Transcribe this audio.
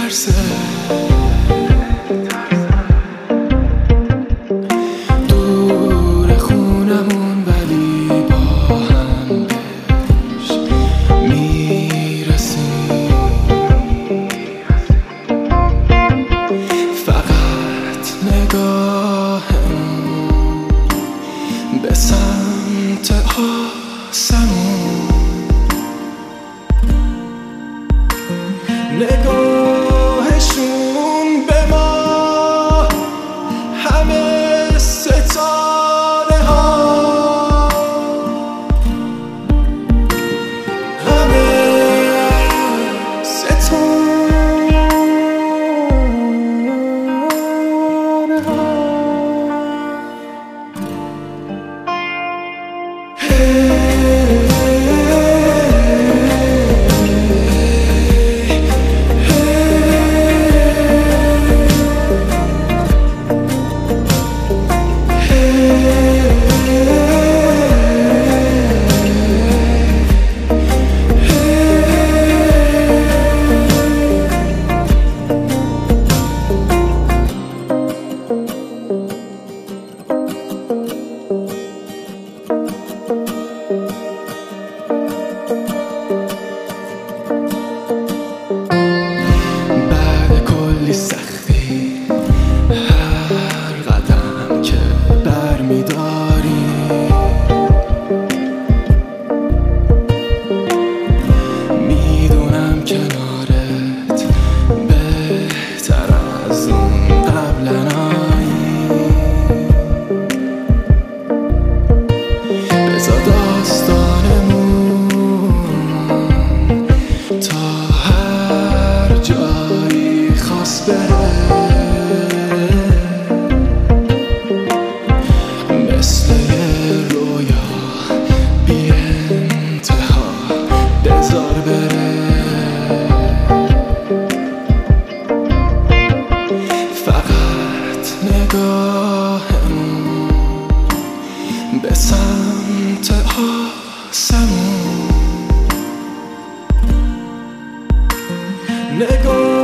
میترسه، دور خونمون ولی با هم بهش میرسیم. فقط نگاهمون به سمت آسمون، نگاهشون به ما همه ستاره ها، همه ستاره ها. سختی هر قدم که برمیداری، میدونم کنارت بهتر از اون قبلنایی. بذار داستانمون تا هر جایی خواست بره، مثل یه رویا بی انتها بذار بره. فقط نگاهمون به سمت آسمون، نگاه